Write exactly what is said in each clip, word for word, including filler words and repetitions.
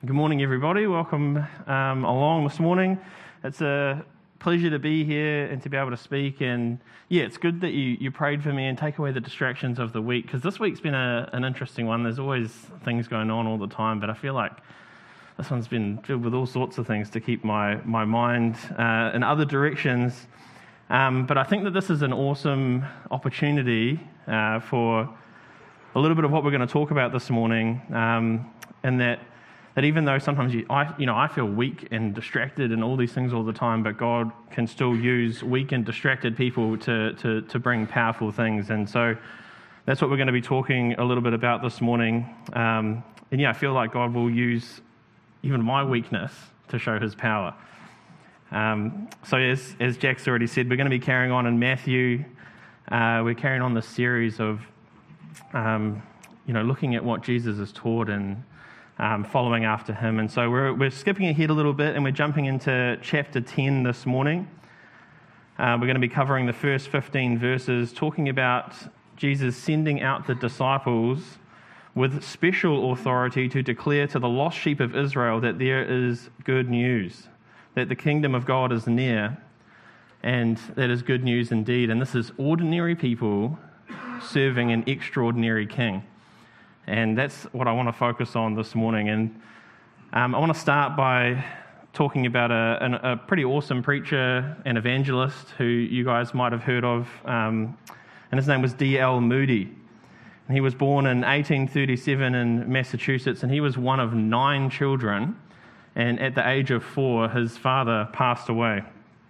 Good morning, everybody. Welcome um, along this morning. It's a pleasure to be here and to be able to speak. And yeah, it's good that you, you prayed for me and take away the distractions of the week, because this week's been a, an interesting one. There's always things going on all the time, but I feel like this one's been filled with all sorts of things to keep my, my mind uh, in other directions. Um, but I think that this is an awesome opportunity uh, for a little bit of what we're going to talk about this morning, um, and that That even though sometimes you, I, you know, I feel weak and distracted and all these things all the time, but God can still use weak and distracted people to to to bring powerful things. And so that's what we're going to be talking a little bit about this morning. Um, and yeah, I feel like God will use even my weakness to show His power. Um, so as as Jack's already said, we're going to be carrying on in Matthew. Uh, we're carrying on this series of, um, you know, looking at what Jesus has taught and Um, following after him. And so we're we're skipping ahead a little bit and we're jumping into chapter ten this morning. Uh, we're going to be covering the first fifteen verses, talking about Jesus sending out the disciples with special authority to declare to the lost sheep of Israel that there is good news, that the kingdom of God is near, and that is good news indeed. And this is ordinary people serving an extraordinary king. And that's what I want to focus on this morning. And um, I want to start by talking about a, a pretty awesome preacher and evangelist who you guys might have heard of. Um, and his name was D L Moody. And he was born in eighteen thirty-seven in Massachusetts, and he was one of nine children. And at the age of four, his father passed away.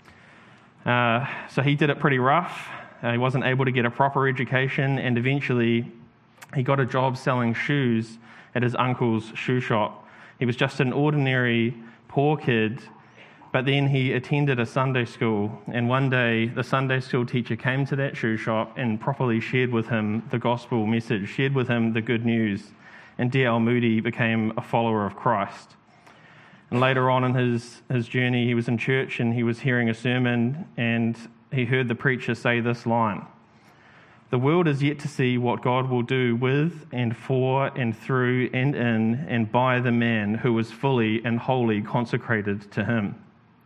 Uh, so he did it pretty rough. Uh, he wasn't able to get a proper education, and eventually he got a job selling shoes at his uncle's shoe shop. He was just an ordinary poor kid, but then he attended a Sunday school, and one day the Sunday school teacher came to that shoe shop and properly shared with him the gospel message, shared with him the good news, and D L Moody became a follower of Christ. And later on in his, his journey, he was in church and he was hearing a sermon, and he heard the preacher say this line: "The world is yet to see what God will do with and for and through and in and by the man who is fully and wholly consecrated to him."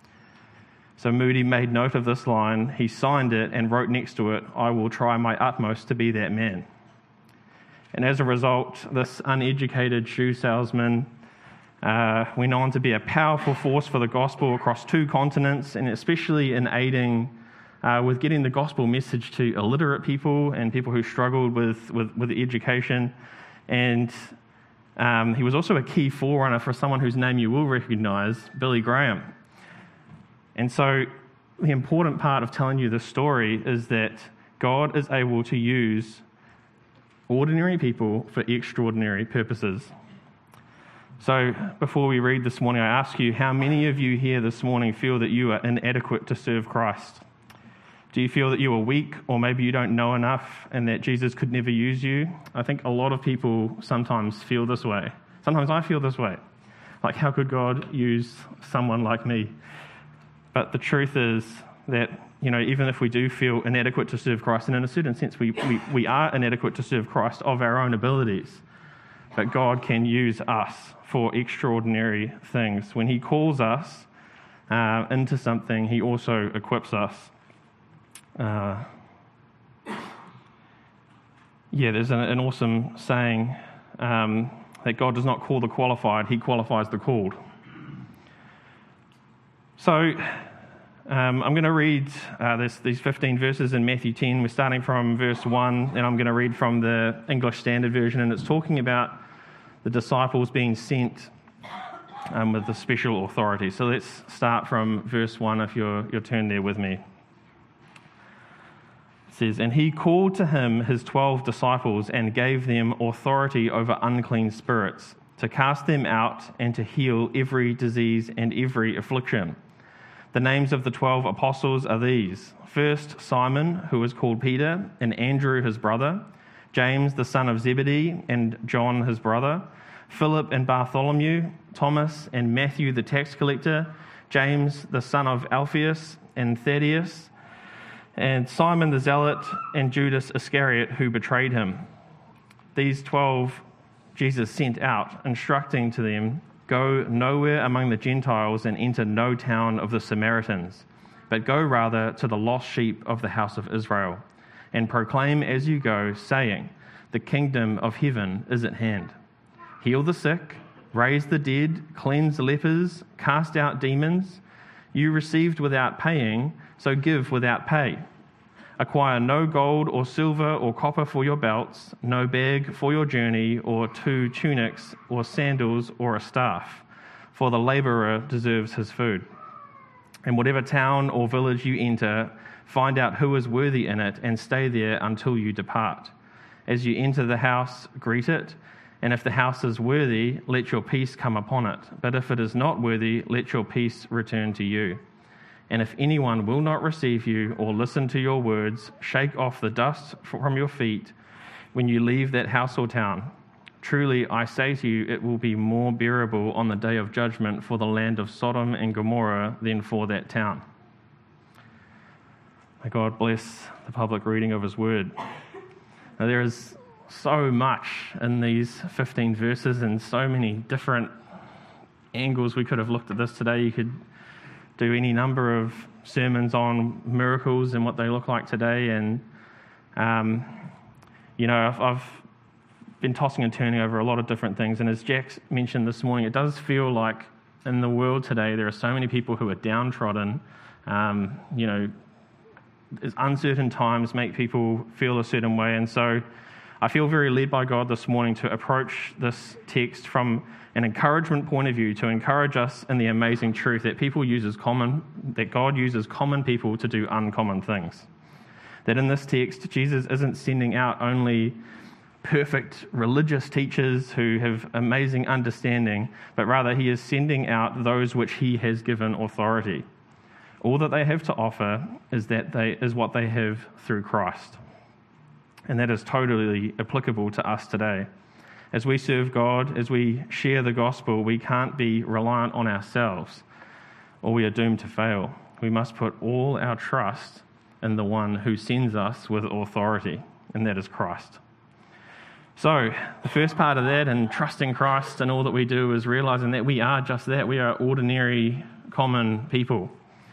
So Moody made note of this line, he signed it and wrote next to it, "I will try my utmost to be that man." And as a result, this uneducated shoe salesman uh, went on to be a powerful force for the gospel across two continents, and especially in aiding Uh, with getting the gospel message to illiterate people and people who struggled with, with, with education. And um, he was also a key forerunner for someone whose name you will recognize, Billy Graham. And so the important part of telling you this story is that God is able to use ordinary people for extraordinary purposes. So before we read this morning, I ask you, how many of you here this morning feel that you are inadequate to serve Christ? Do you feel that you are weak, or maybe you don't know enough and that Jesus could never use you? I think a lot of people sometimes feel this way. Sometimes I feel this way. Like, how could God use someone like me? But the truth is that, you know, even if we do feel inadequate to serve Christ, and in a certain sense we, we, we are inadequate to serve Christ of our own abilities, but God can use us for extraordinary things. When He calls us uh, into something, He also equips us. Uh, yeah, there's an, an awesome saying um, that God does not call the qualified, He qualifies the called. So um, I'm going to read uh, this, these fifteen verses in Matthew ten. We're starting from verse one, and I'm going to read from the English Standard Version, and it's talking about the disciples being sent um, with the special authority. So let's start from verse one if you're, you're turned there with me. Says, "And he called to him his twelve disciples and gave them authority over unclean spirits, to cast them out and to heal every disease and every affliction. The names of the twelve apostles are these: first Simon, who was called Peter, and Andrew his brother, James the son of Zebedee, and John his brother, Philip and Bartholomew, Thomas and Matthew the tax collector, James the son of Alphaeus and Thaddeus, and Simon the Zealot, and Judas Iscariot, who betrayed him. These twelve Jesus sent out, instructing to them Go nowhere among the Gentiles and enter no town of the Samaritans, but go rather to the lost sheep of the house of Israel, and proclaim as you go, saying, the kingdom of heaven is at hand. Heal the sick, raise the dead, cleanse lepers, cast out demons. You received without paying, so give without pay. Acquire no gold or silver or copper for your belts, no bag for your journey, or two tunics, or sandals, or a staff, for the labourer deserves his food. And whatever town or village you enter, find out who is worthy in it, and stay there until you depart. As you enter the house, greet it, and if the house is worthy, let your peace come upon it. But if it is not worthy, let your peace return to you. And if anyone will not receive you or listen to your words, shake off the dust from your feet when you leave that house or town. Truly, I say to you, it will be more bearable on the day of judgment for the land of Sodom and Gomorrah than for that town. May God bless the public reading of his word. Now, there is so much in these fifteen verses and so many different angles we could have looked at this today. You could do any number of sermons on miracles and what they look like today. And, um, you know, I've, I've been tossing and turning over a lot of different things. And as Jack mentioned this morning, it does feel like in the world today there are so many people who are downtrodden. Um, you know, uncertain times make people feel a certain way. And so I feel very led by God this morning to approach this text from an encouragement point of view, to encourage us in the amazing truth that people use as common, that God uses common people to do uncommon things. That in this text, Jesus isn't sending out only perfect religious teachers who have amazing understanding, but rather he is sending out those which he has given authority. All that they have to offer is that they is what they have through Christ. And that is totally applicable to us today. As we serve God, as we share the gospel, we can't be reliant on ourselves, or we are doomed to fail. We must put all our trust in the one who sends us with authority, and that is Christ. So, the first part of that, and trusting Christ in all that we do, is realizing that we are just that. We are ordinary, common people.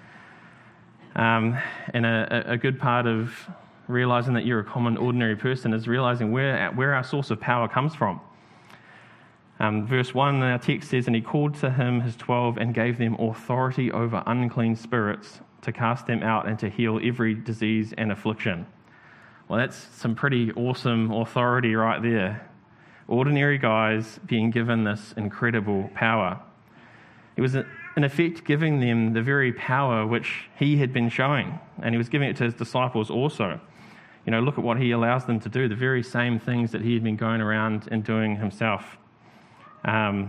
Um, and a, a good part of realizing that you're a common, ordinary person is realizing where, where our source of power comes from. Um, verse one in our text says, and he called to him his twelve and gave them authority over unclean spirits to cast them out and to heal every disease and affliction. Well, that's some pretty awesome authority right there. Ordinary guys being given this incredible power. It was, in effect, giving them the very power which he had been showing, and he was giving it to his disciples also. You know, look at what he allows them to do, the very same things that he had been going around and doing himself. Um,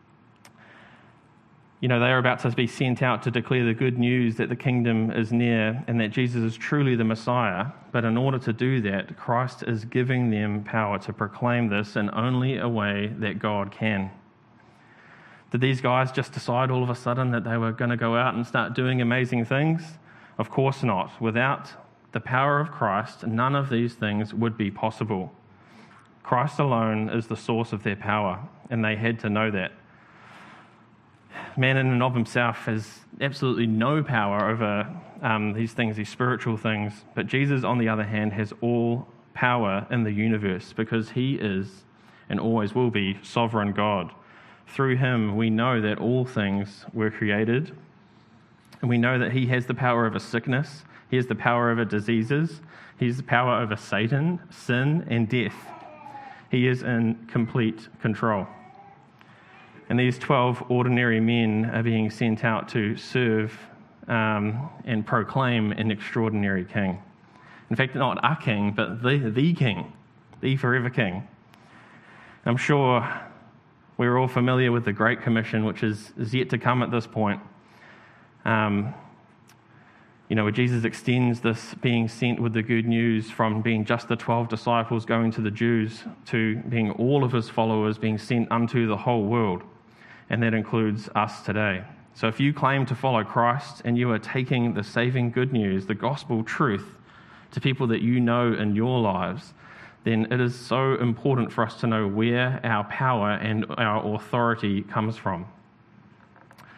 you know, they are about to be sent out to declare the good news that the kingdom is near and that Jesus is truly the Messiah. But in order to do that, Christ is giving them power to proclaim this in only a way that God can. Did these guys just decide all of a sudden that they were going to go out and start doing amazing things? Of course not. Without the power of Christ, none of these things would be possible. Christ alone is the source of their power, and they had to know that. Man in and of himself has absolutely no power over um, these things, these spiritual things, but Jesus, on the other hand, has all power in the universe because he is and always will be sovereign God. Through him, we know that all things were created, and we know that he has the power over sickness, he has the power over diseases, he has the power over Satan, sin, and death. He is in complete control. And these twelve ordinary men are being sent out to serve um, and proclaim an extraordinary king. In fact, not a king, but the, the king, the forever king. I'm sure we're all familiar with the Great Commission, which is, is yet to come at this point. Um, you know, where Jesus extends this being sent with the good news from being just the twelve disciples going to the Jews to being all of his followers being sent unto the whole world. And that includes us today. So if you claim to follow Christ and you are taking the saving good news, the gospel truth, to people that you know in your lives, then it is so important for us to know where our power and our authority comes from.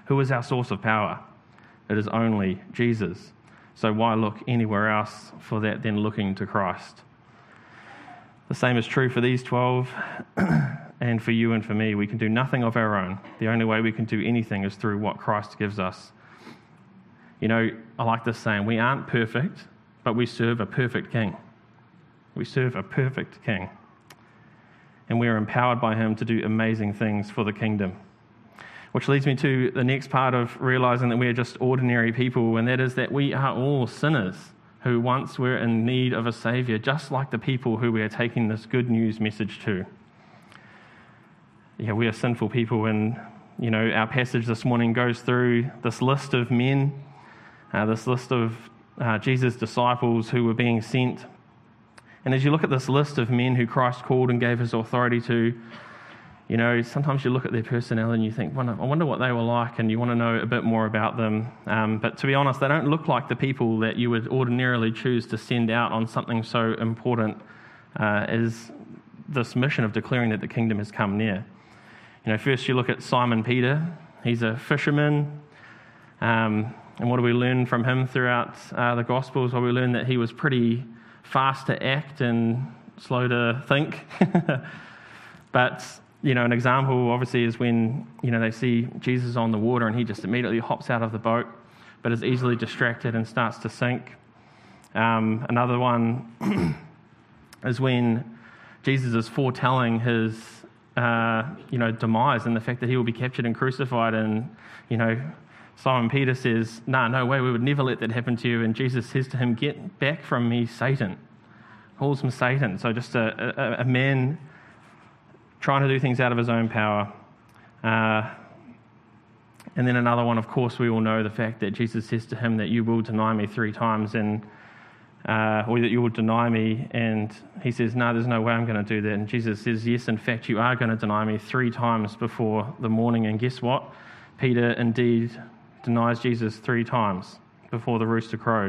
Who is our source of power? It is only Jesus. So why look anywhere else for that than looking to Christ? The same is true for these twelve and for you and for me. We can do nothing of our own. The only way we can do anything is through what Christ gives us. You know, I like this saying, we aren't perfect, but we serve a perfect King. We serve a perfect King. And we are empowered by him to do amazing things for the kingdom. Which leads me to the next part of realizing that we are just ordinary people, and that is that we are all sinners who once were in need of a Saviour, just like the people who we are taking this good news message to. Yeah, we are sinful people, and, you know, our passage this morning goes through this list of men, uh, this list of uh, Jesus' disciples who were being sent. And as you look at this list of men who Christ called and gave his authority to, you know, sometimes you look at their personality and you think, I wonder what they were like, and you want to know a bit more about them. Um, but to be honest, they don't look like the people that you would ordinarily choose to send out on something so important uh, as this mission of declaring that the kingdom has come near. You know, first you look at Simon Peter. He's a fisherman. Um, and what do we learn from him throughout uh, the Gospels? Well, we learn that he was pretty fast to act and slow to think. But you know, an example obviously is when, you know, they see Jesus on the water and he just immediately hops out of the boat, but is easily distracted and starts to sink. Um, another one is when Jesus is foretelling his, uh, you know, demise and the fact that he will be captured and crucified, and, you know, Simon Peter says, "No, no way, we would never let that happen to you." And Jesus says to him, "Get back from me, Satan." Calls him Satan. So just a, a, a man trying to do things out of his own power. Uh, and then another one, of course, we all know the fact that Jesus says to him that you will deny me three times, and uh, or that you will deny me. And he says, no, there's no way I'm going to do that. And Jesus says, yes, in fact, you are going to deny me three times before the morning. And guess what? Peter indeed denies Jesus three times before the rooster crowed.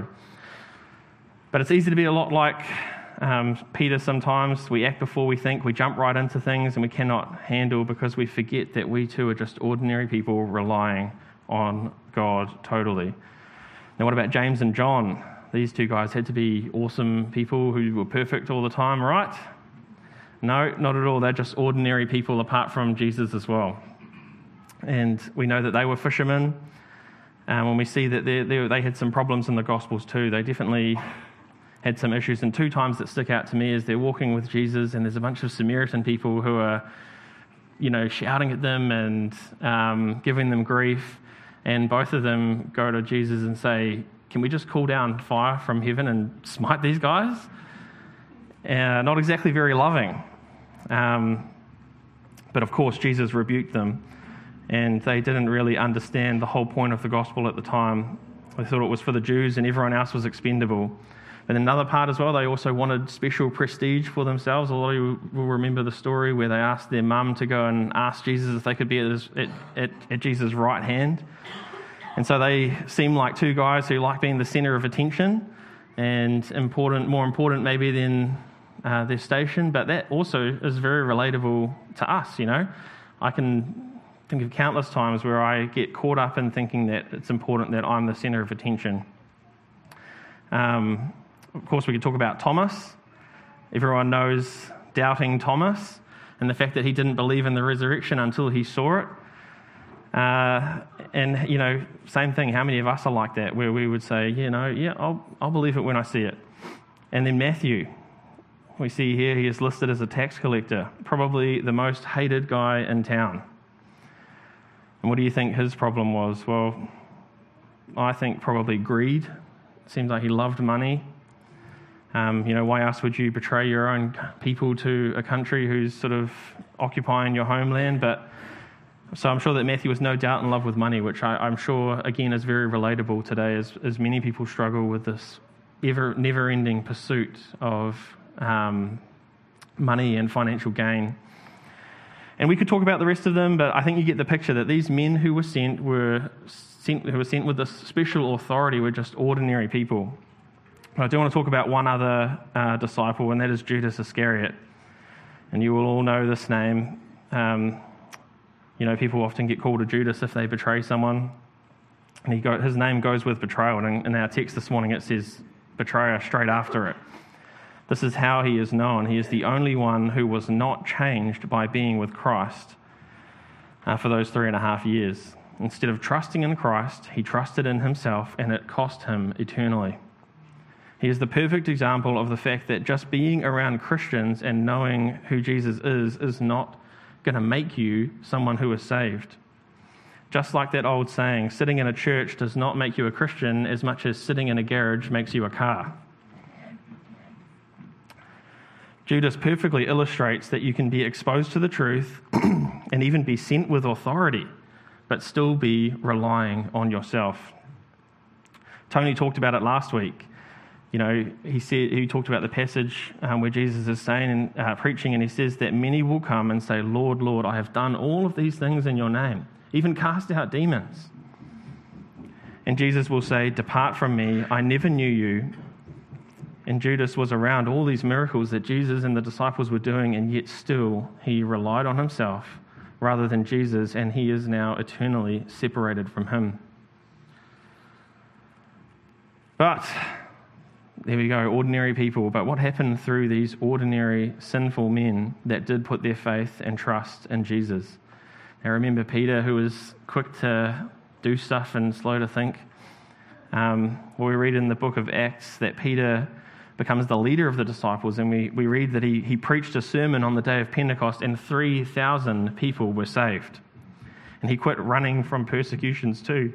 But it's easy to be a lot like Um, Peter sometimes. We act before we think, we jump right into things, and we cannot handle because we forget that we too are just ordinary people relying on God totally. Now, what about James and John? These two guys had to be awesome people who were perfect all the time, right? No, not at all. They're just ordinary people apart from Jesus as well. And we know that they were fishermen. Um, when we see that they, they, they had some problems in the Gospels too, they definitely had some issues. And two times that stick out to me is they're walking with Jesus, and there's a bunch of Samaritan people who are, you know, shouting at them and um, giving them grief. And both of them go to Jesus and say, "Can we just call down fire from heaven and smite these guys?" Uh, not exactly very loving. Um, but of course, Jesus rebuked them, and they didn't really understand the whole point of the gospel at the time. They thought it was for the Jews and everyone else was expendable. And another part as well, they also wanted special prestige for themselves. A lot of you will remember the story where they asked their mum to go and ask Jesus if they could be at, his, at, at, at Jesus' right hand. And so they seem like two guys who like being the centre of attention and important, more important maybe than uh, their station. But that also is very relatable to us, you know. I can think of countless times where I get caught up in thinking that it's important that I'm the centre of attention. Um... Of course, we could talk about Thomas. Everyone knows doubting Thomas and the fact that he didn't believe in the resurrection until he saw it. Uh, and, you know, same thing. How many of us are like that, where we would say, you know, yeah, I'll, I'll believe it when I see it. And then Matthew, we see here he is listed as a tax collector, probably the most hated guy in town. And what do you think his problem was? Well, I think probably greed. It seems like he loved money. Um, you know, why else would you betray your own people to a country who's sort of occupying your homeland? But so I'm sure that Matthew was no doubt in love with money, which I, I'm sure, again, is very relatable today, as, as many people struggle with this ever never-ending pursuit of um, money and financial gain. And we could talk about the rest of them, but I think you get the picture that these men who were sent were sent, who were sent with this special authority were just ordinary people. I do want to talk about one other uh, disciple, and that is Judas Iscariot. And you will all know this name. Um, You know, people often get called a Judas if they betray someone. And he go, his name goes with betrayal. And in our text this morning, it says betrayer straight after it. This is how he is known. He is the only one who was not changed by being with Christ uh, for those three and a half years. Instead of trusting in Christ, he trusted in himself, and it cost him eternally. He is the perfect example of the fact that just being around Christians and knowing who Jesus is is not going to make you someone who is saved. Just like that old saying, sitting in a church does not make you a Christian as much as sitting in a garage makes you a car. Judas perfectly illustrates that you can be exposed to the truth and even be sent with authority, but still be relying on yourself. Tony talked about it last week. You know, he said he talked about the passage um, where Jesus is saying and uh, preaching, and he says that many will come and say, "Lord, Lord, I have done all of these things in your name, even cast out demons." And Jesus will say, "Depart from me, I never knew you." And Judas was around all these miracles that Jesus and the disciples were doing, and yet still he relied on himself rather than Jesus, and he is now eternally separated from him. But, there we go, ordinary people. But what happened through these ordinary, sinful men that did put their faith and trust in Jesus? Now remember Peter, who was quick to do stuff and slow to think. Um, well, we read in the book of Acts that Peter becomes the leader of the disciples, and we, we read that he, he preached a sermon on the day of Pentecost, and three thousand people were saved. And he quit running from persecutions too.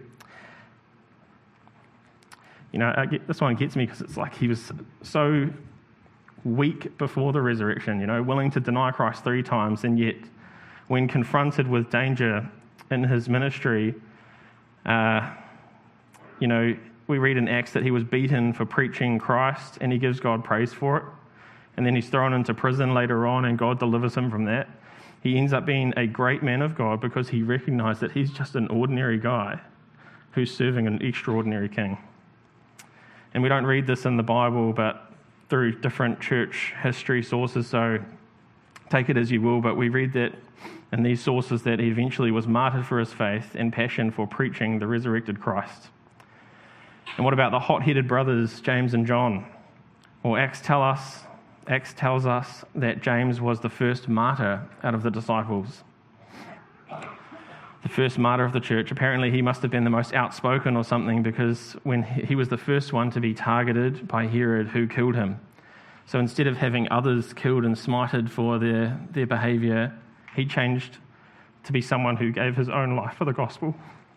You know, I get, this one gets me because it's like he was so weak before the resurrection, you know, willing to deny Christ three times, and yet when confronted with danger in his ministry, uh, you know, we read in Acts that he was beaten for preaching Christ, and he gives God praise for it. And then he's thrown into prison later on, and God delivers him from that. He ends up being a great man of God because he recognized that he's just an ordinary guy who's serving an extraordinary king. And we don't read this in the Bible, but through different church history sources, so take it as you will, but we read that in these sources that he eventually was martyred for his faith and passion for preaching the resurrected Christ. And what about the hot-headed brothers, James and John? Well, Acts tell us, Acts tells us that James was the first martyr out of the disciples. The first martyr of the church. Apparently he must have been the most outspoken or something, because when he was the first one to be targeted by Herod, who killed him. So instead of having others killed and smited for their, their behaviour, he changed to be someone who gave his own life for the gospel.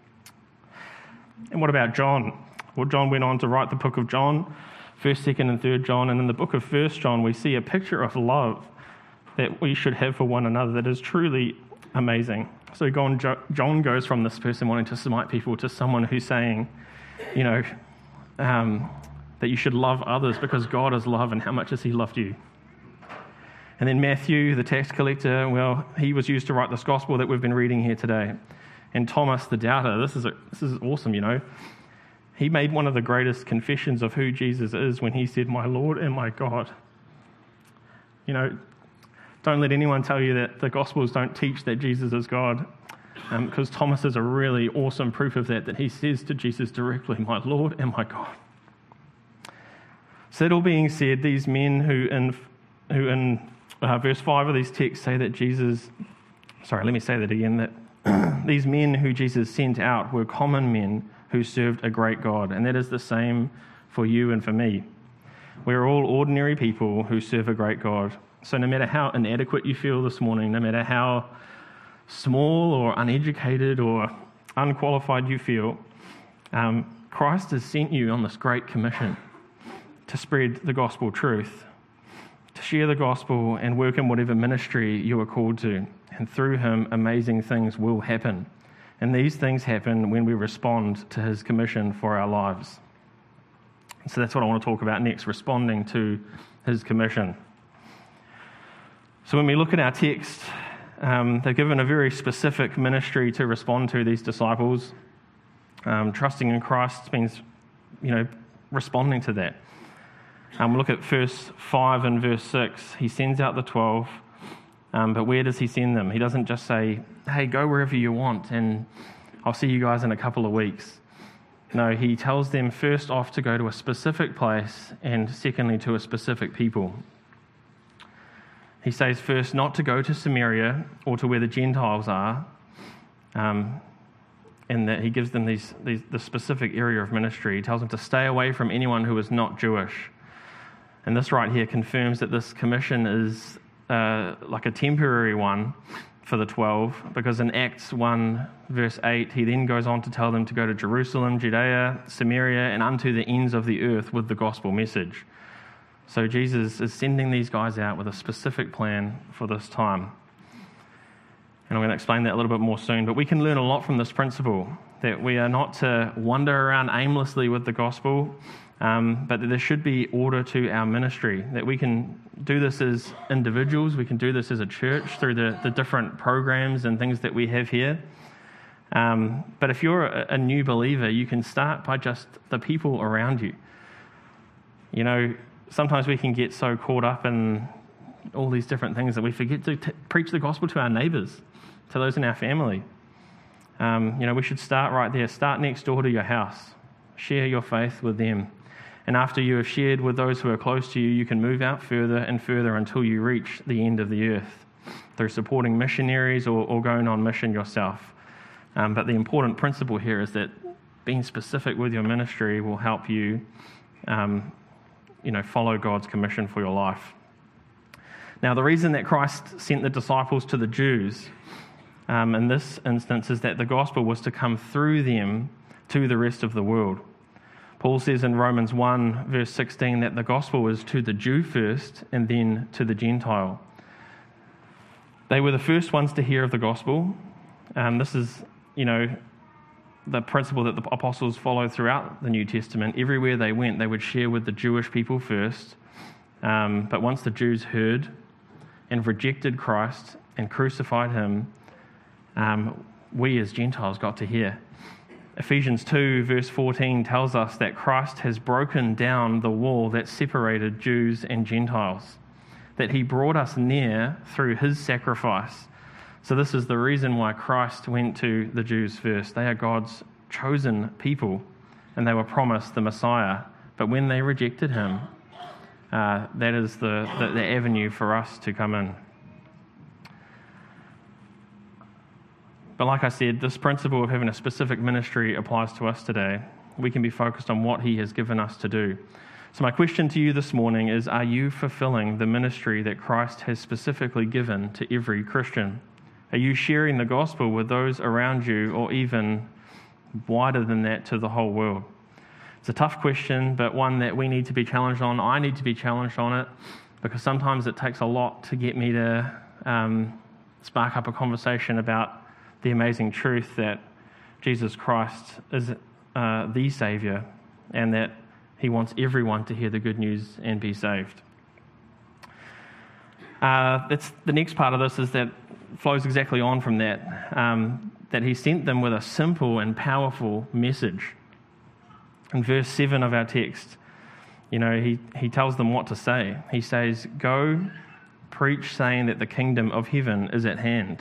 And what about John? Well, John went on to write the book of John, first, second, and third John, and in the book of First John, we see a picture of love that we should have for one another that is truly amazing. So John goes from this person wanting to smite people to someone who's saying, you know, um, that you should love others because God is love, and how much has he loved you? And then Matthew, the tax collector, well, he was used to write this gospel that we've been reading here today. And Thomas, the doubter, this is a, this is awesome, you know. He made one of the greatest confessions of who Jesus is when he said, "My Lord and my God." You know, don't let anyone tell you that the Gospels don't teach that Jesus is God, um, because Thomas is a really awesome proof of that, that he says to Jesus directly, "My Lord and my God." So that all being said, these men who in, who in uh, verse five of these texts say that Jesus, sorry, let me say that again, that these men who Jesus sent out were common men who served a great God, and that is the same for you and for me. We're all ordinary people who serve a great God. So no matter how inadequate you feel this morning, no matter how small or uneducated or unqualified you feel, um, Christ has sent you on this great commission to spread the gospel truth, to share the gospel and work in whatever ministry you are called to. And through him, amazing things will happen. And these things happen when we respond to his commission for our lives. So that's what I want to talk about next, responding to his commission. So when we look at our text, um, they're given a very specific ministry to respond to, these disciples. Um, trusting in Christ means, you know, responding to that. Um, we look at verse five and verse six. He sends out the twelve, um, but where does he send them? He doesn't just say, hey, go wherever you want and I'll see you guys in a couple of weeks. No, he tells them first off to go to a specific place and secondly to a specific people. He says first not to go to Samaria or to where the Gentiles are, um, and that he gives them these, these the specific area of ministry. He tells them to stay away from anyone who is not Jewish. And this right here confirms that this commission is uh, like a temporary one for the twelve, because in Acts one, verse eight, he then goes on to tell them to go to Jerusalem, Judea, Samaria, and unto the ends of the earth with the gospel message. So Jesus is sending these guys out with a specific plan for this time. And I'm going to explain that a little bit more soon, but we can learn a lot from this principle, that we are not to wander around aimlessly with the gospel, Um, but there should be order to our ministry, that we can do this as individuals, we can do this as a church through the, the different programs and things that we have here. Um, but if you're a, a new believer, you can start by just the people around you. You know, sometimes we can get so caught up in all these different things that we forget to t- preach the gospel to our neighbours, to those in our family. Um, you know, we should start right there. Start next door to your house. Share your faith with them. And after you have shared with those who are close to you, you can move out further and further until you reach the end of the earth through supporting missionaries or, or going on mission yourself. Um, but the important principle here is that being specific with your ministry will help you, um, you know, follow God's commission for your life. Now, the reason that Christ sent the disciples to the Jews um, in this instance is that the gospel was to come through them to the rest of the world. Paul says in Romans one, verse sixteen, that the gospel is to the Jew first and then to the Gentile. They were the first ones to hear of the gospel. Um, this is, you know, the principle that the apostles followed throughout the New Testament. Everywhere they went, they would share with the Jewish people first. Um, but once the Jews heard and rejected Christ and crucified him, um, we as Gentiles got to hear. Ephesians two, verse fourteen tells us that Christ has broken down the wall that separated Jews and Gentiles, that he brought us near through his sacrifice. So this is the reason why Christ went to the Jews first. They are God's chosen people, and they were promised the Messiah. But when they rejected him, uh, that is the, the, the avenue for us to come in. But like I said, this principle of having a specific ministry applies to us today. We can be focused on what he has given us to do. So my question to you this morning is, are you fulfilling the ministry that Christ has specifically given to every Christian? Are you sharing the gospel with those around you, or even wider than that, to the whole world? It's a tough question, but one that we need to be challenged on. I need to be challenged on it, because sometimes it takes a lot to get me to um, spark up a conversation about the amazing truth that Jesus Christ is uh, the Saviour, and that he wants everyone to hear the good news and be saved. Uh, that's the next part of this is that flows exactly on from that, um, that he sent them with a simple and powerful message. In verse seven of our text, you know, he, he tells them what to say. He says, "Go preach, saying that the kingdom of heaven is at hand."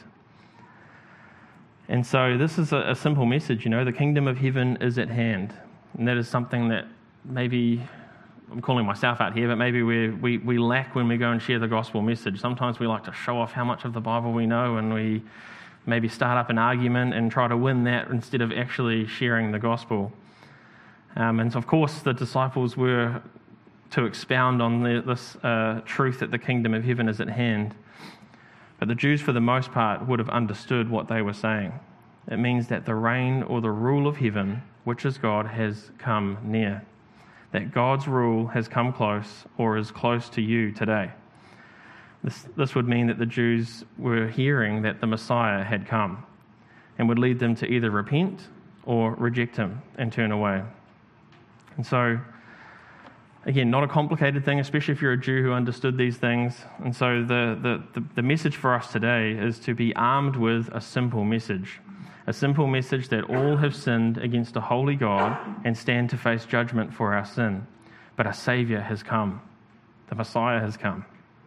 And so this is a, a simple message, you know, the kingdom of heaven is at hand. And that is something that maybe, I'm calling myself out here, but maybe we we we lack when we go and share the gospel message. Sometimes we like to show off how much of the Bible we know, and we maybe start up an argument and try to win that instead of actually sharing the gospel. Um, and so of course the disciples were to expound on the, this uh, truth that the kingdom of heaven is at hand. But the Jews, for the most part, would have understood what they were saying. It means that the reign or the rule of heaven, which is God, has come near. That God's rule has come close, or is close to you today. This, this would mean that the Jews were hearing that the Messiah had come, and would lead them to either repent or reject him and turn away. And so, again, not a complicated thing, especially if you're a Jew who understood these things. And so the, the, the, the message for us today is to be armed with a simple message. A simple message that all have sinned against a holy God and stand to face judgment for our sin. But a Saviour has come. The Messiah has come.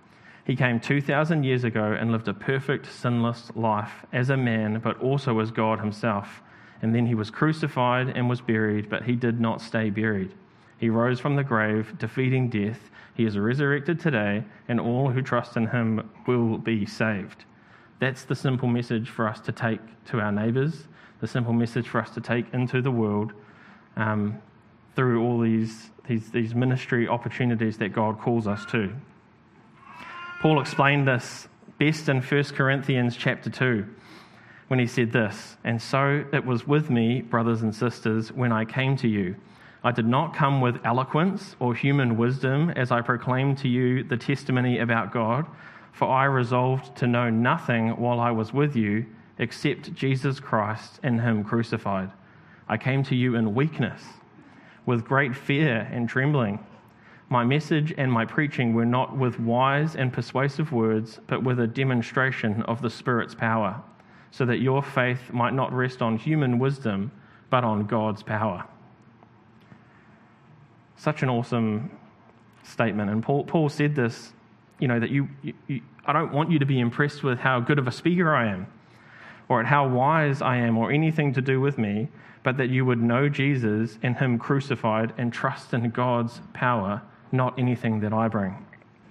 He came two thousand years ago and lived a perfect, sinless life as a man, but also as God himself. And then he was crucified and was buried, but he did not stay buried. He rose from the grave, defeating death. He is resurrected today, and all who trust in him will be saved. That's the simple message for us to take to our neighbours, the simple message for us to take into the world um, through all these, these, these ministry opportunities that God calls us to. Paul explained this best in First Corinthians chapter two when he said this, "And so it was with me, brothers and sisters, when I came to you. I did not come with eloquence or human wisdom as I proclaimed to you the testimony about God, for I resolved to know nothing while I was with you except Jesus Christ and him crucified. I came to you in weakness, with great fear and trembling. My message and my preaching were not with wise and persuasive words, but with a demonstration of the Spirit's power, so that your faith might not rest on human wisdom, but on God's power." Such an awesome statement. And Paul, Paul said this, you know, that you, you, you, I don't want you to be impressed with how good of a speaker I am, or at how wise I am, or anything to do with me, but that you would know Jesus and him crucified and trust in God's power, not anything that I bring.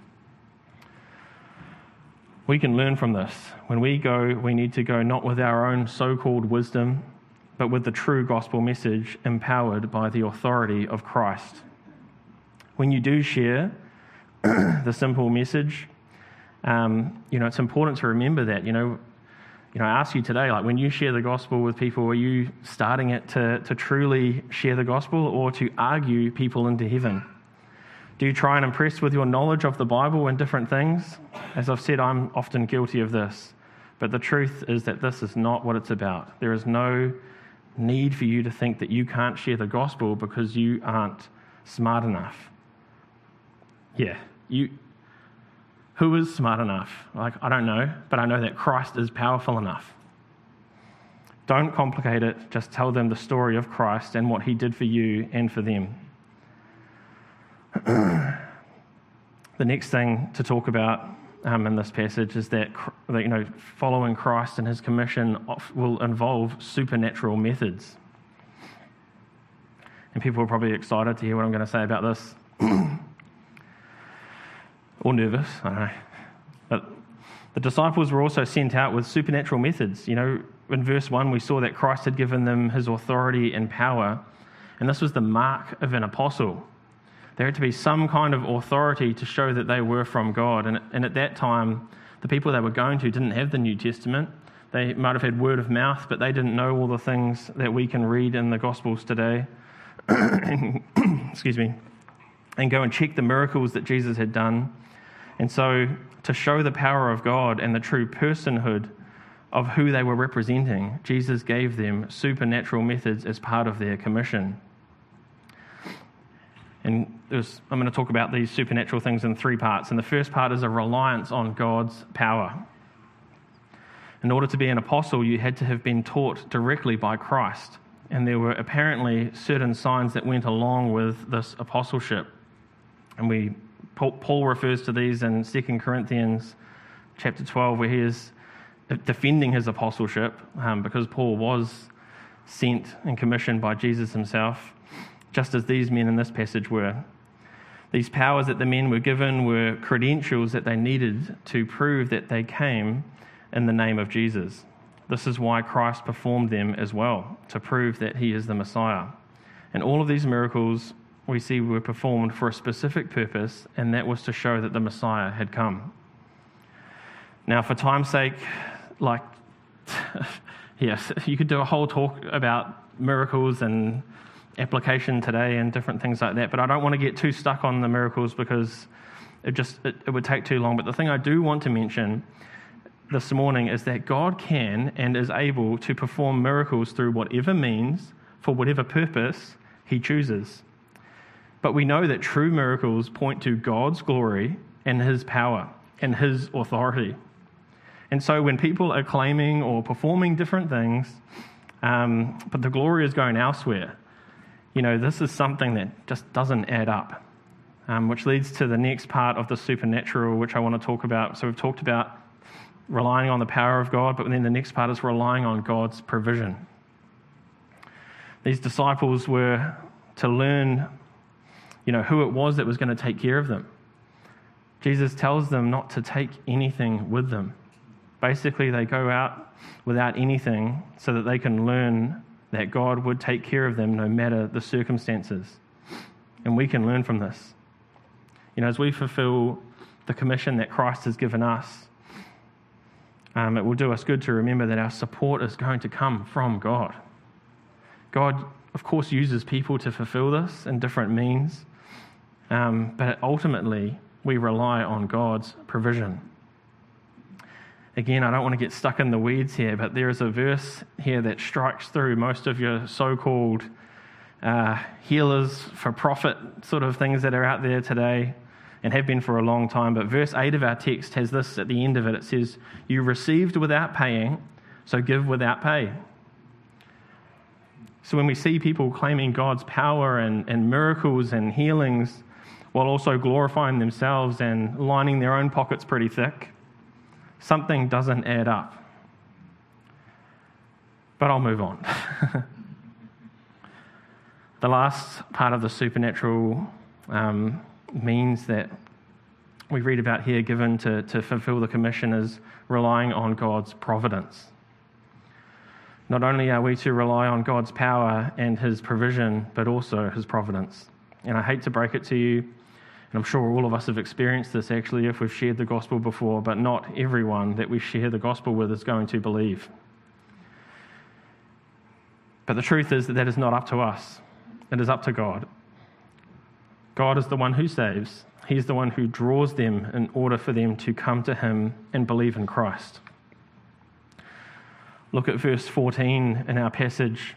We can learn from this. When we go, we need to go not with our own so-called wisdom, but with the true gospel message empowered by the authority of Christ. When you do share the simple message, um, you know, it's important to remember that, you know, you know, I ask you today, like when you share the gospel with people, are you starting it to, to truly share the gospel or to argue people into heaven? Do you try and impress with your knowledge of the Bible and different things? As I've said, I'm often guilty of this. But the truth is that this is not what it's about. There is no need for you to think that you can't share the gospel because you aren't smart enough. Yeah, you. Who is smart enough? Like, I don't know, but I know that Christ is powerful enough. Don't complicate it. Just tell them the story of Christ and what he did for you and for them. The next thing to talk about um, in this passage is that, that you know following Christ and his commission will involve supernatural methods. And people are probably excited to hear what I'm going to say about this. Or nervous, I don't know. But the disciples were also sent out with supernatural methods. You know, in verse one, we saw that Christ had given them his authority and power, and this was the mark of an apostle. There had to be some kind of authority to show that they were from God. And, and at that time, the people they were going to didn't have the New Testament. They might have had word of mouth, but they didn't know all the things that we can read in the Gospels today. and, excuse me. And go and check the miracles that Jesus had done. And so, to show the power of God and the true personhood of who they were representing, Jesus gave them supernatural methods as part of their commission. And was, I'm going to talk about these supernatural things in three parts. And the first part is a reliance on God's power. In order to be an apostle, you had to have been taught directly by Christ. And there were apparently certain signs that went along with this apostleship. And we Paul refers to these in Second Corinthians chapter twelve, where he is defending his apostleship um, because Paul was sent and commissioned by Jesus himself, just as these men in this passage were. These powers that the men were given were credentials that they needed to prove that they came in the name of Jesus. This is why Christ performed them as well, to prove that he is the Messiah. And all of these miracles we see were performed for a specific purpose, and that was to show that the Messiah had come. Now, for time's sake, like, yes, you could do a whole talk about miracles and application today and different things like that, but I don't want to get too stuck on the miracles because it just it, it would take too long. But the thing I do want to mention this morning is that God can and is able to perform miracles through whatever means, for whatever purpose he chooses. But we know that true miracles point to God's glory and his power and his authority. And so when people are claiming or performing different things, um, but the glory is going elsewhere, you know, this is something that just doesn't add up. um, which leads to the next part of the supernatural, which I want to talk about. So we've talked about relying on the power of God, but then the next part is relying on God's provision. These disciples were to learn, you know, who it was that was going to take care of them. Jesus tells them not to take anything with them. Basically, they go out without anything so that they can learn that God would take care of them no matter the circumstances. And we can learn from this. You know, as we fulfill the commission that Christ has given us, um, it will do us good to remember that our support is going to come from God. God, of course, uses people to fulfill this in different means, um, but ultimately, we rely on God's provision. Again, I don't want to get stuck in the weeds here, but there is a verse here that strikes through most of your so-called uh, healers for profit sort of things that are out there today and have been for a long time. But verse eight of our text has this at the end of it. It says, "You received without paying, so give without pay." So when we see people claiming God's power and, and miracles and healings while also glorifying themselves and lining their own pockets pretty thick, something doesn't add up. But I'll move on. The last part of the supernatural um, means that we read about here given to, to fulfill the commission is relying on God's providence. Not only are we to rely on God's power and his provision, but also his providence. And I hate to break it to you, and I'm sure all of us have experienced this actually if we've shared the gospel before, but not everyone that we share the gospel with is going to believe. But the truth is that that is not up to us. It is up to God. God is the one who saves. He's the one who draws them in order for them to come to him and believe in Christ. Look at verse fourteen in our passage.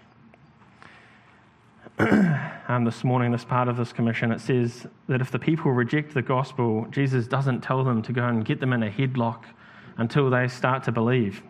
Um, this morning, this part of this commission, it says that if the people reject the gospel, Jesus doesn't tell them to go and get them in a headlock until they start to believe.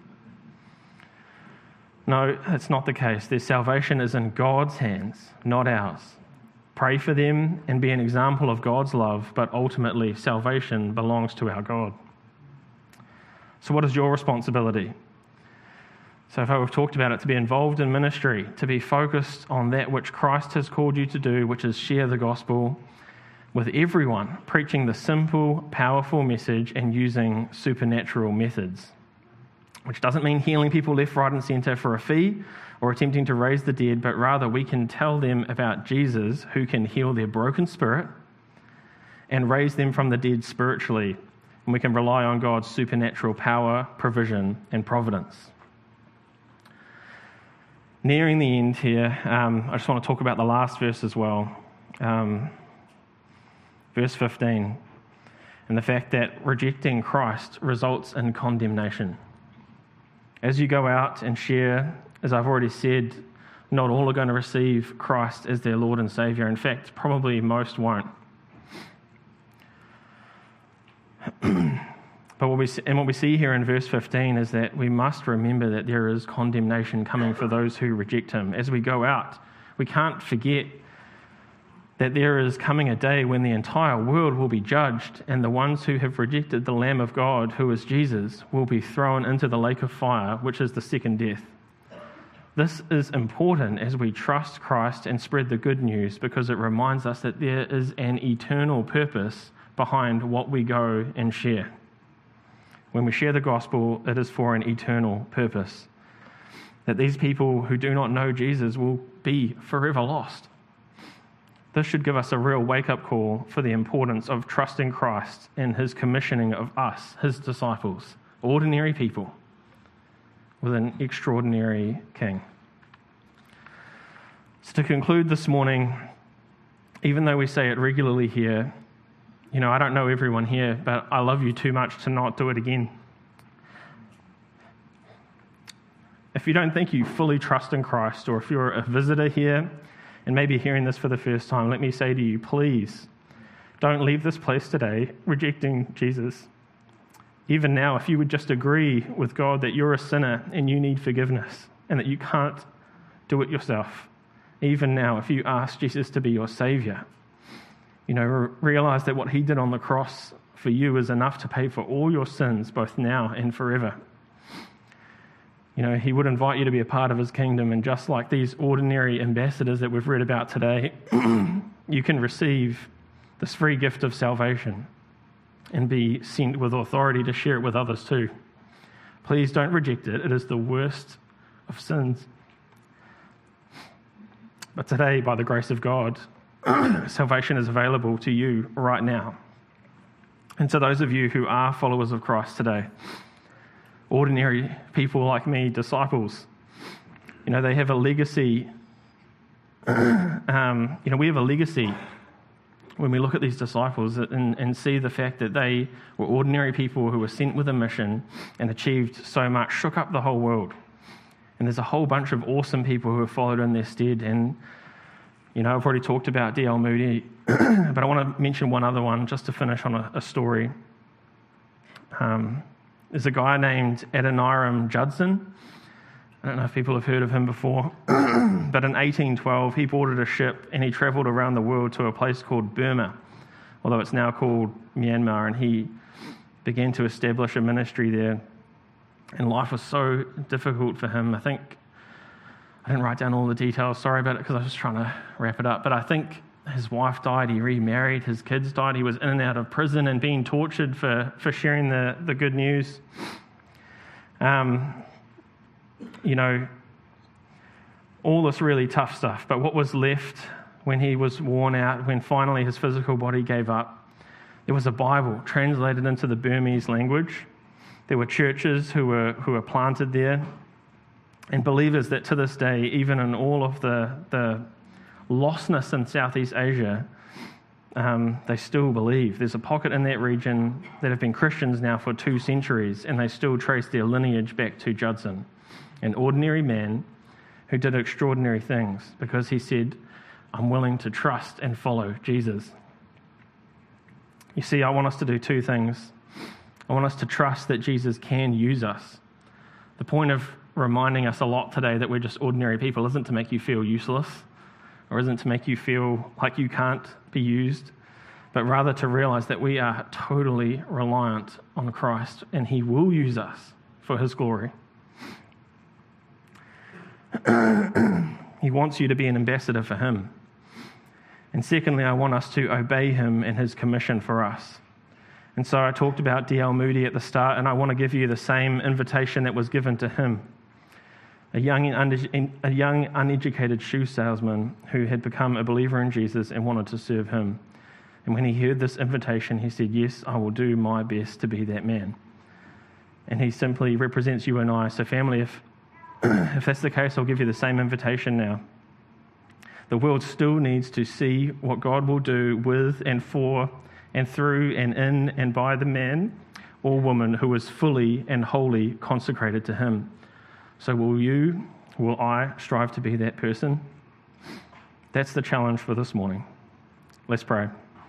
No, it's not the case. Their salvation is in God's hands, not ours. Pray for them and be an example of God's love, but ultimately salvation belongs to our God. So what is your responsibility? So far we've talked about it, to be involved in ministry, to be focused on that which Christ has called you to do, which is share the gospel with everyone, preaching the simple, powerful message and using supernatural methods. Which doesn't mean healing people left, right and centre for a fee or attempting to raise the dead, but rather we can tell them about Jesus who can heal their broken spirit and raise them from the dead spiritually. And we can rely on God's supernatural power, provision and providence. Nearing the end here, um, I just want to talk about the last verse as well. Um, verse fifteen, and the fact that rejecting Christ results in condemnation. As you go out and share, as I've already said, not all are going to receive Christ as their Lord and Saviour. In fact, probably most won't. But what we see, and what we see here in verse fifteen is that we must remember that there is condemnation coming for those who reject him. As we go out, we can't forget that there is coming a day when the entire world will be judged, and the ones who have rejected the Lamb of God, who is Jesus, will be thrown into the lake of fire, which is the second death. This is important as we trust Christ and spread the good news, because it reminds us that there is an eternal purpose behind what we go and share. When we share the gospel, it is for an eternal purpose. That these people who do not know Jesus will be forever lost. This should give us a real wake-up call for the importance of trusting Christ and his commissioning of us, his disciples, ordinary people, with an extraordinary King. So to conclude this morning, even though we say it regularly here, you know, I don't know everyone here, but I love you too much to not do it again. If you don't think you fully trust in Christ, or if you're a visitor here and maybe hearing this for the first time, let me say to you, please don't leave this place today rejecting Jesus. Even now, if you would just agree with God that you're a sinner and you need forgiveness and that you can't do it yourself. Even now, if you ask Jesus to be your Saviour, You know, re- realize that what he did on the cross for you is enough to pay for all your sins, both now and forever. You know, he would invite you to be a part of his kingdom, and just like these ordinary ambassadors that we've read about today, you can receive this free gift of salvation and be sent with authority to share it with others too. Please don't reject it. It is the worst of sins. But today, by the grace of God, salvation is available to you right now. And to those of you who are followers of Christ today, ordinary people like me, disciples, you know, they have a legacy. um, you know, we have a legacy when we look at these disciples and, and see the fact that they were ordinary people who were sent with a mission and achieved so much, shook up the whole world. And there's a whole bunch of awesome people who have followed in their stead. And, you know, I've already talked about D L Moody, but I want to mention one other one just to finish on a, a story. Um, there's a guy named Adoniram Judson. I don't know if people have heard of him before, but in eighteen twelve, he boarded a ship and he travelled around the world to a place called Burma, although it's now called Myanmar, and he began to establish a ministry there. And life was so difficult for him. I think, I didn't write down all the details, sorry about it, because I was just trying to wrap it up, but I think his wife died, he remarried, his kids died, he was in and out of prison and being tortured for, for sharing the, the good news. Um... You know, all this really tough stuff. But what was left when he was worn out, when finally his physical body gave up, there was a Bible translated into the Burmese language. There were churches who were who were planted there, and believers that to this day, even in all of the, the lostness in Southeast Asia, um, they still believe. There's a pocket in that region that have been Christians now for two centuries, and they still trace their lineage back to Judson, an ordinary man who did extraordinary things because he said, I'm willing to trust and follow Jesus. You see, I want us to do two things. I want us to trust that Jesus can use us. The point of reminding us a lot today that we're just ordinary people isn't to make you feel useless or isn't to make you feel like you can't be used, but rather to realize that we are totally reliant on Christ and he will use us for his glory. He wants you to be an ambassador for him. And secondly, I want us to obey him and his commission for us. And so I talked about D L Moody at the start, and I want to give you the same invitation that was given to him. A young, a young uneducated shoe salesman who had become a believer in Jesus and wanted to serve him. And when he heard this invitation, he said, yes, I will do my best to be that man. And he simply represents you and I. So family, if If that's the case, I'll give you the same invitation now. The world still needs to see what God will do with and for and through and in and by the man or woman who is fully and wholly consecrated to him. So will you, will I strive to be that person? That's the challenge for this morning. Let's pray.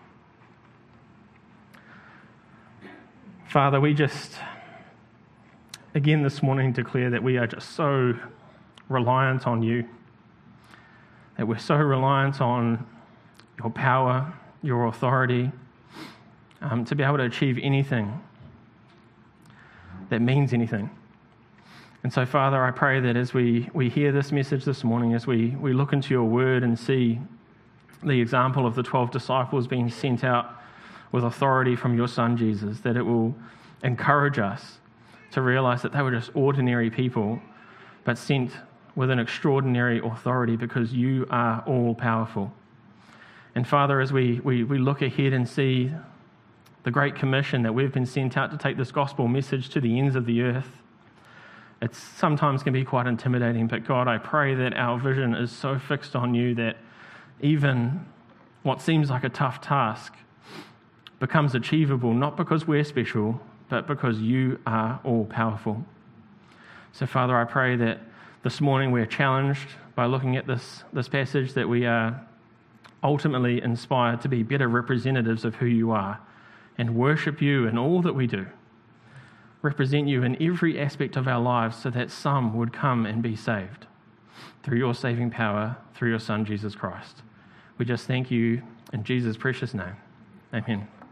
Father, we just again this morning declare that we are just so reliant on you, that we're so reliant on your power, your authority, um, to be able to achieve anything that means anything. And so, Father, I pray that as we, we hear this message this morning, as we, we look into your word and see the example of the twelve disciples being sent out with authority from your Son, Jesus, that it will encourage us to realize that they were just ordinary people, but sent with an extraordinary authority because you are all-powerful. And Father, as we, we, we look ahead and see the Great Commission that we've been sent out to take this gospel message to the ends of the earth, it sometimes can be quite intimidating, but God, I pray that our vision is so fixed on you that even what seems like a tough task becomes achievable, not because we're special, but because you are all-powerful. So, Father, I pray that this morning we're challenged by looking at this, this passage, that we are ultimately inspired to be better representatives of who you are and worship you in all that we do. Represent you in every aspect of our lives so that some would come and be saved through your saving power, through your Son, Jesus Christ. We just thank you In Jesus' precious name, amen.